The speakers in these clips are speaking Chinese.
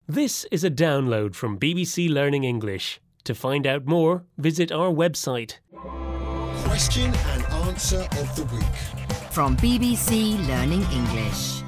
This is a download from BBC Learning English. To find out more, visit our website. Question and answer of the week. From BBC Learning English.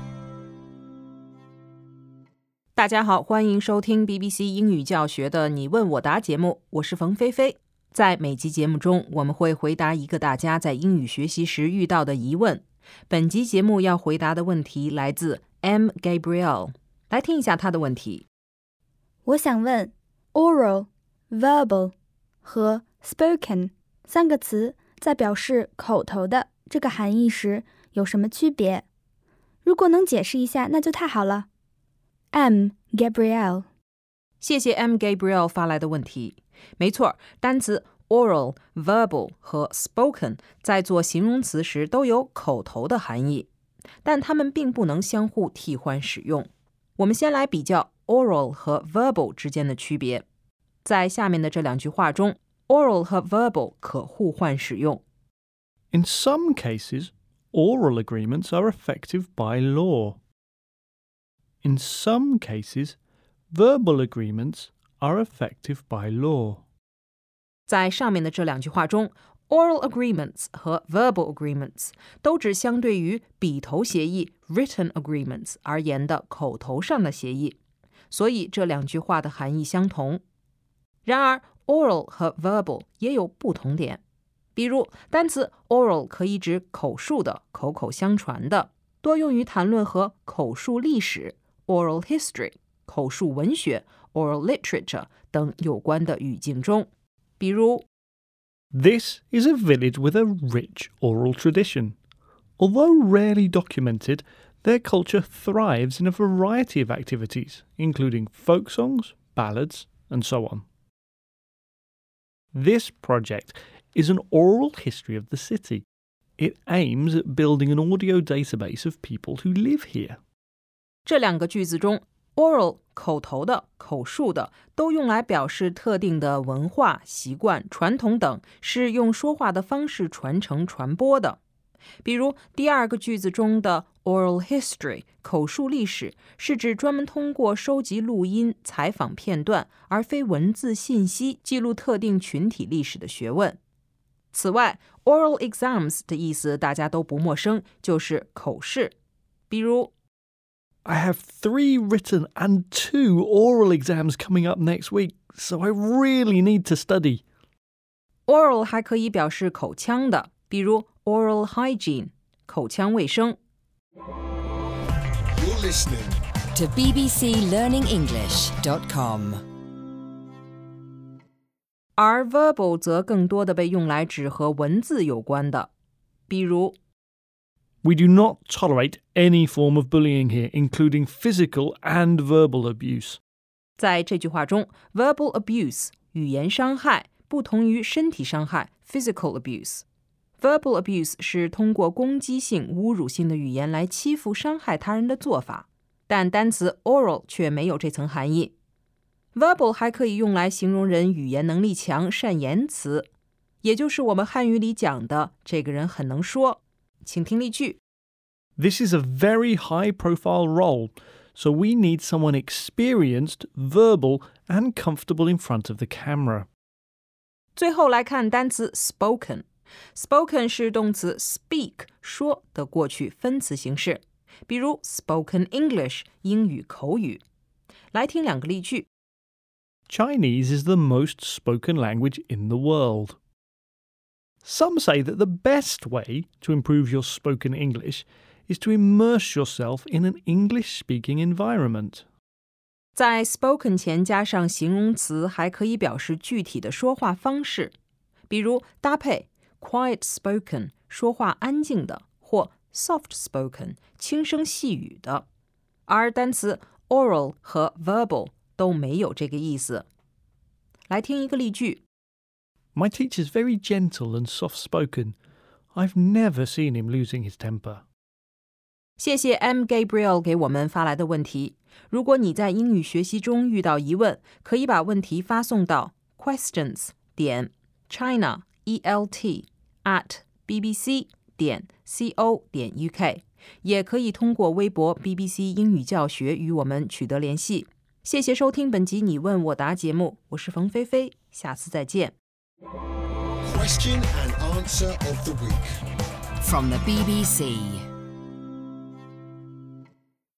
大家好，欢迎收听 BBC 英语教学的你问我答节目，我是冯菲菲。在每集节目中，我们会回答一个大家在英语学习时遇到的疑问。本集节目要回答的问题来自 M. Gabrielle。来听一下他的问题。 我想问 oral、verbal 和 spoken 三个词在表示口头的这个含义时有什么区别？如果能解释一下，那就太好了。M. Gabrielle。 谢谢 M. Gabrielle 发来的问题。没错，单词 oral、verbal 和 spoken 在做形容词时都有口头的含义，但它们并不能相互替换使用。我们先来比较 oral 和 verbal 之间的区别。在下面的这两句话中， oral 和 verbal 可互换使用。 In some cases, oral agreements are effective by law. In some cases, verbal agreements are effective by law. 在上面的这两句话中， oral agreements 和 verbal agreements 都指相对于笔头协议 written agreements 而言的口头上的协议，所以这两句话的含义相同。然而 oral 和 verbal 也有不同点，比如单词 oral 可以指口述的、口口相传的，多用于谈论和口述历史 oral history、 口述文学 oral literature 等有关的语境中。比如 This is a village with a rich oral tradition. Although rarely documented, their culture thrives in a variety of activities, including folk songs, ballads, and so on. This project is an oral history of the city. It aims at building an audio database of people who live here. 这两个句子中 oral 口头的、口述的都用来表示特定的文化、习惯、传统等，是用说话的方式传承传播的。比如第二个句子中的 oral history 口述历史是指专门通过收集录音、采访片段而非文字信息记录特定群体历史的学问。此外 oral exams 的意思大家都不陌生，就是口试。比如 I have 3 written and 2 oral exams coming up next week, so I really need to study. oral 还可以表示口腔的，比如 oral hygiene 口腔卫生。 You're listening To bbclearningenglish.com. 而 verbal 则更多的被用来指和文字有关的，比如 We do not tolerate any form of bullying here, including physical and verbal abuse. 在这句话中 verbal abuse 语言伤害不同于身体伤害 physical abuse。 verbal abuse 是通过攻击性、侮辱性的语言来欺负、伤害他人的做法，但单词 oral 却没有这层含义。 verbal 还可以用来形容人语言能力强、善言辞，也就是我们汉语里讲的这个人很能说。请听例句。 This is a very high-profile role, so we need someone experienced, verbal, and comfortable in front of the camera. 最后来看单词 spoken。 spoken 是动词 speak 说的过去分词形式，比如 spoken English 英语口语。来听两个例句。 Chinese is the most spoken language in the world. Some say that the best way to improve your spoken English is to immerse yourself in an English-speaking environment. 在 spoken 前加上形容词还可以表示具体的说话方式，比如搭配 quiet spoken 说话安静的，或 soft spoken 轻声细语的。而单词 oral 和 verbal 都没有这个意思。来听一个例句。 My teacher's very gentle and soft-spoken. I've never seen him losing his temper. 谢谢 M. Gabrielle 给我们发来的问题。如果你在英语学习中遇到疑问，可以把问题发送到 questions.china@bbc.co.uk， 也可以通过微博 BBC 英语教学与我们取得联系。 谢谢收听本集你问我答节目，我是冯菲菲，下次再见。 Question and answer of the week. From the BBC.